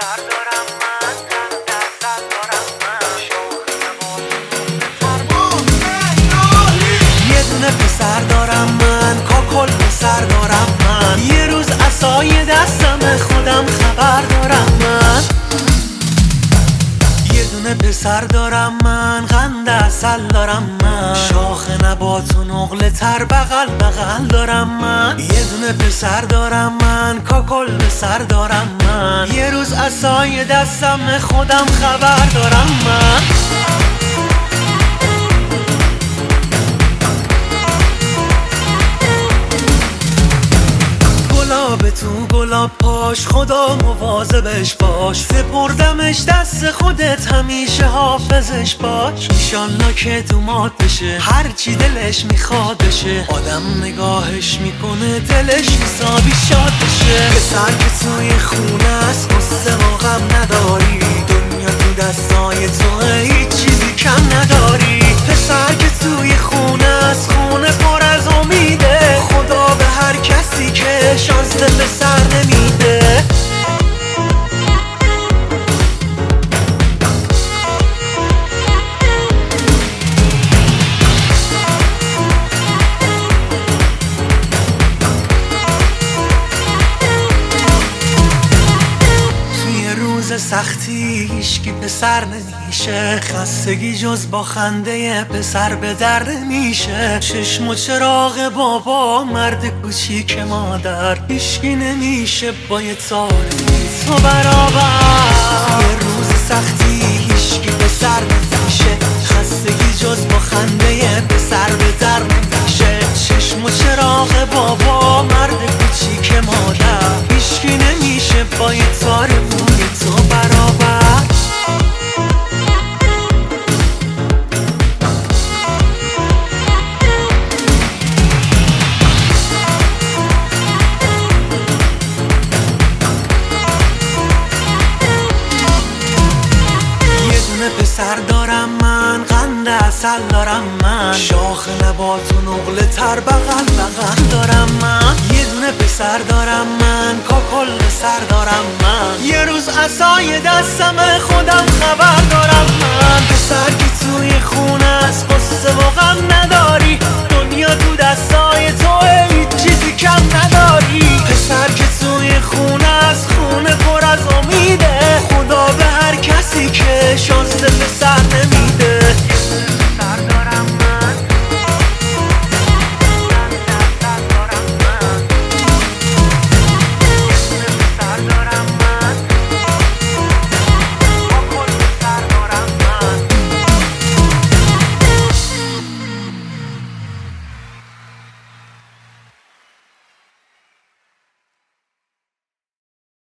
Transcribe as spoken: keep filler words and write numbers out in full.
پسر دارم من، دستت دارم من، یه دونه پسر دارم من، کاکل پسر دارم من. یه روز عصای دستم خودم خبر دارم من. یه دونه پسر دارم من، قند عسل دارم من، شاخ نبات و نقل تر بغل بغل دارم من. یه دونه پسر دارم من، کاکل پسر دارم من. یه روز عصای دستم خودم خبر دارم من. گلاب تو گلاب پاش، خدا مواظبش باش. سپردمش دست خودت، همیشه حافظش باش. ایشالله که دومات بشه، هرچی دلش میخواد بشه. آدم نگاهش میکنه دلش حسابی شاد بشه. پسر که توی خونه است، قصه و غم نداری. دنیا تو دستای تو، هیچ چیزی کم نداری. پسر که توی خونه است، خونه پر از امیده. خدا به هر کسی که شانس پسر نمیده. سختی هیچکی پسر نمیشه، خستگی جز با خنده پسر به در نمیشه. چشم و چراغ بابا، مرد کوچیک مادر، هیچکی نمیشه با یه تاری تو برابر. یه روز سختی هیچکی پسر نمیشه، خستگی جز با خنده پسر به در نمیشه. چشم و چراغ بابا، مرد کوچیک مادر، هیچکی نمیشه با یه تار موی تو برابر. یه دونه پسر دارم من، قند عسل دارم من، شاخ نبات و نقل تر بغل بغل دارم من. یه دونه پسر دارم من، کاکل پسر دارم من. یه روز عصای دستم خودم خبر دارم من. پسر که توی خونه است، قصه و غم نداری. دنیا تو دستای تو، هیچ چیزی کم نداری. پسر که